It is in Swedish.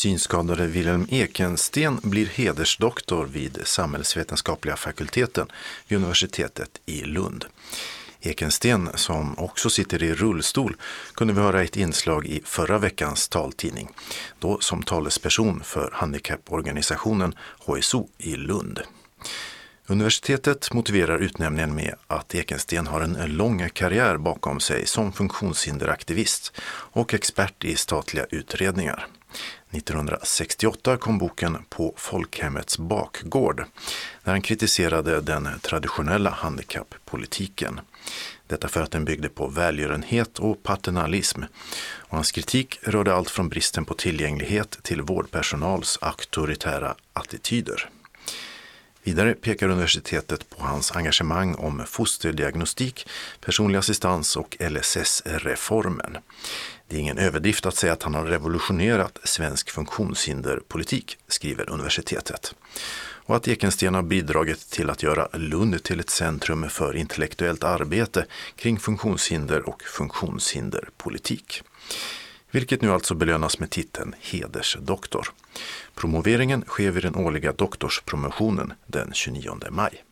Synskadade Wilhelm Ekensten blir hedersdoktor vid samhällsvetenskapliga fakulteten vid universitetet i Lund. Ekensten, som också sitter i rullstol, kunde vi höra ett inslag i förra veckans taltidning, då som talesperson för handikapporganisationen HSO i Lund. Universitetet motiverar utnämningen med att Ekensten har en lång karriär bakom sig som funktionshinderaktivist och expert i statliga utredningar. 1968 kom boken På folkhemmets bakgård, där han kritiserade den traditionella handikapppolitiken. Detta för att den byggde på välgörenhet och paternalism. Och hans kritik rörde allt från bristen på tillgänglighet till vårdpersonals auktoritära attityder. Vidare pekar universitetet på hans engagemang om fosterdiagnostik, personlig assistans och LSS-reformen. Det är ingen överdrift att säga att han har revolutionerat svensk funktionshinderpolitik, skriver universitetet. Och att Ekensten har bidragit till att göra Lund till ett centrum för intellektuellt arbete kring funktionshinder och funktionshinderpolitik. Vilket nu alltså belönas med titeln hedersdoktor. Promoveringen sker vid den årliga doktorspromotionen den 29 maj.